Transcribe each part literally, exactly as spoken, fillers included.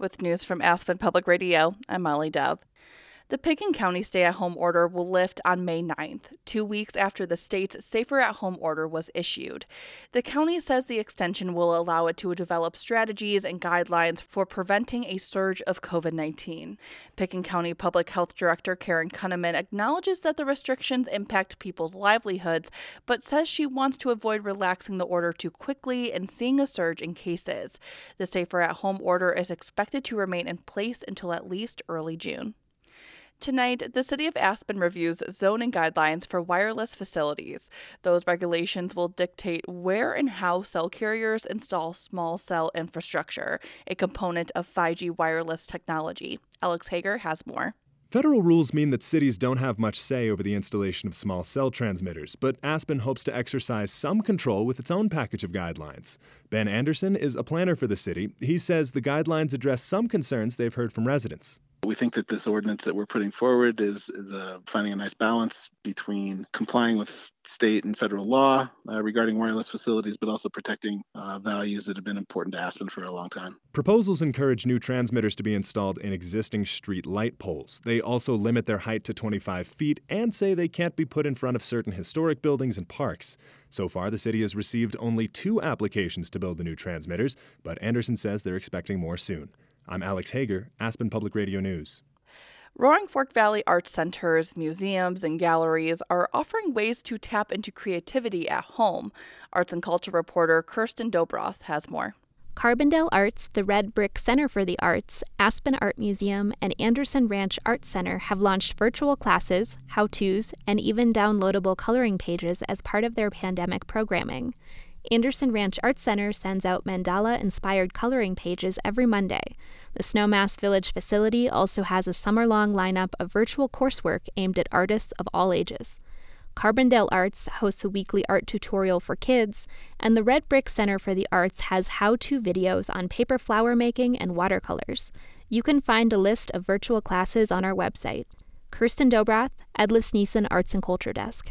With news from Aspen Public Radio, I'm Molly Dove. The Pickens County stay-at-home order will lift on May ninth, two weeks after the state's safer-at-home order was issued. The county says the extension will allow it to develop strategies and guidelines for preventing a surge of covid nineteen. Pickens County Public Health Director Karen Kunneman acknowledges that the restrictions impact people's livelihoods, but says she wants to avoid relaxing the order too quickly and seeing a surge in cases. The safer-at-home order is expected to remain in place until at least early June. Tonight, the City of Aspen reviews zoning guidelines for wireless facilities. Those regulations will dictate where and how cell carriers install small cell infrastructure, a component of five G wireless technology. Alex Hager has more. Federal rules mean that cities don't have much say over the installation of small cell transmitters, but Aspen hopes to exercise some control with its own package of guidelines. Ben Anderson is a planner for the city. He says the guidelines address some concerns they've heard from residents. We think that this ordinance that we're putting forward is is uh, finding a nice balance between complying with state and federal law uh, regarding wireless facilities, but also protecting uh, values that have been important to Aspen for a long time. Proposals encourage new transmitters to be installed in existing street light poles. They also limit their height to twenty-five feet and say they can't be put in front of certain historic buildings and parks. So far, the city has received only two applications to build the new transmitters, but Anderson says they're expecting more soon. I'm Alex Hager, Aspen Public Radio News. Roaring Fork Valley Arts Centers, museums, and galleries are offering ways to tap into creativity at home. Arts and culture reporter Kirsten Dobroth has more. Carbondale Arts, the Red Brick Center for the Arts, Aspen Art Museum, and Anderson Ranch Art Center have launched virtual classes, how-tos, and even downloadable coloring pages as part of their pandemic programming. Anderson Ranch Art Center sends out mandala-inspired coloring pages every Monday. The Snowmass Village facility also has a summer-long lineup of virtual coursework aimed at artists of all ages. Carbondale Arts hosts a weekly art tutorial for kids, and the Red Brick Center for the Arts has how-to videos on paper flower making and watercolors. You can find a list of virtual classes on our website. Kirsten Dobroth, Edlis Neeson Arts and Culture Desk.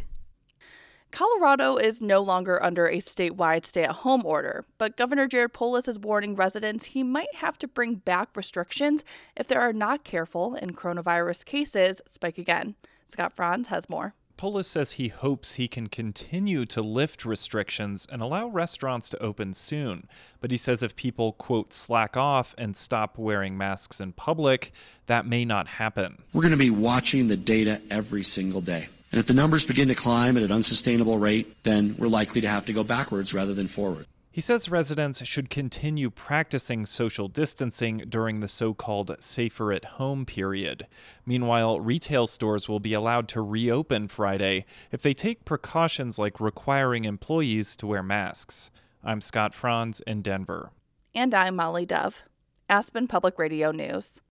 Colorado is no longer under a statewide stay-at-home order, but Governor Jared Polis is warning residents he might have to bring back restrictions if they are not careful and coronavirus cases spike again. Scott Franz has more. Polis says he hopes he can continue to lift restrictions and allow restaurants to open soon. But he says if people, quote, slack off and stop wearing masks in public, that may not happen. We're going to be watching the data every single day. And if the numbers begin to climb at an unsustainable rate, then we're likely to have to go backwards rather than forward. He says residents should continue practicing social distancing during the so-called safer-at-home period. Meanwhile, retail stores will be allowed to reopen Friday if they take precautions like requiring employees to wear masks. I'm Scott Franz in Denver. And I'm Molly Dove, Aspen Public Radio News.